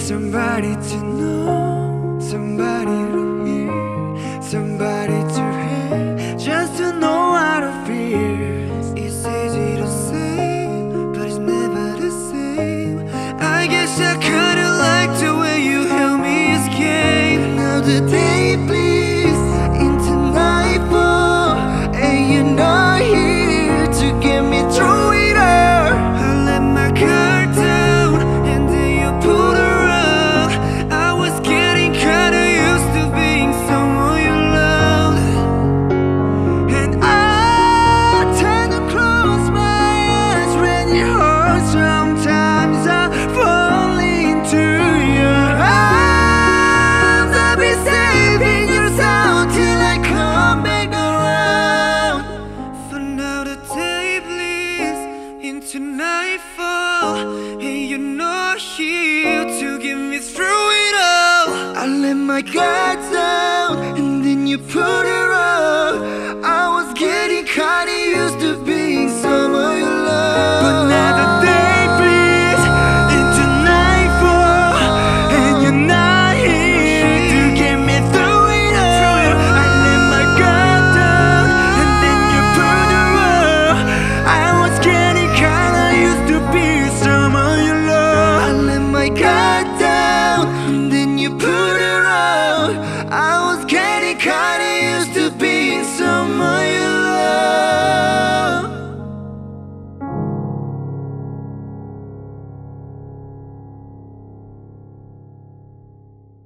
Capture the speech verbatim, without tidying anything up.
Somebody to know, somebody to hear, somebody to have, just to know how to feel. It's easy to say, but it's never the same. I guess I kinda like the way you help me escape. Now the day bleeds into nightfall, and you're not here to get me through it all. I let my guard down, and then you pulled her. To nightfall, and you're not here to get me through it all. I let my guard down, and then you put her up. I was getting kinda used to